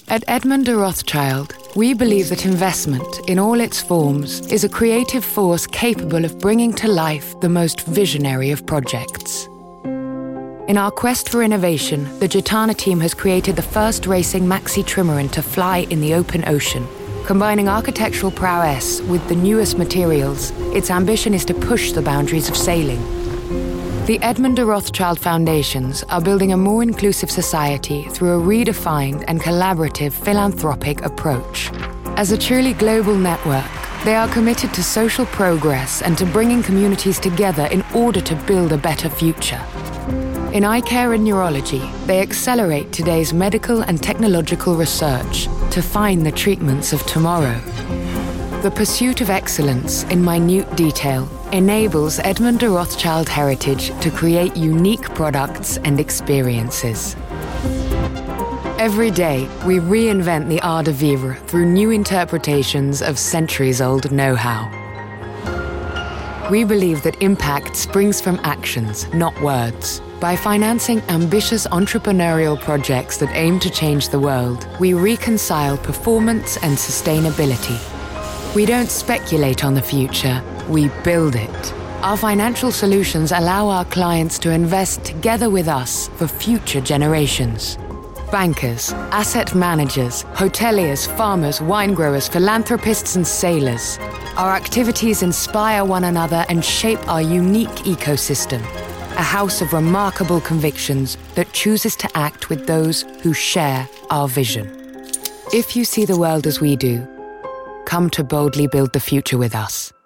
At Edmond de Rothschild, we believe that investment, in all its forms, is a creative force capable of bringing to life the most visionary of projects. In our quest for innovation, the Gitana team has created the first racing maxi trimaran to fly in the open ocean. Combining architectural prowess with the newest materials, its ambition is to push the boundaries of sailing. The Edmond de Rothschild Foundations are building a more inclusive society through a redefined and collaborative philanthropic approach. As a truly global network, they are committed to social progress and to bringing communities together in order to build a better future. In eye care and neurology, they accelerate today's medical and technological research to find the treatments of tomorrow. The pursuit of excellence in minute detail enables Edmond de Rothschild Heritage to create unique products and experiences. Every day, we reinvent the art de vivre through new interpretations of centuries-old know-how. We believe that impact springs from actions, not words. By financing ambitious entrepreneurial projects that aim to change the world, we reconcile performance and sustainability. We don't speculate on the future, we build it. Our financial solutions allow our clients to invest together with us for future generations. Bankers, asset managers, hoteliers, farmers, wine growers, philanthropists and sailors. Our activities inspire one another and shape our unique ecosystem. A house of remarkable convictions that chooses to act with those who share our vision. If you see the world as we do, come to boldly build the future with us.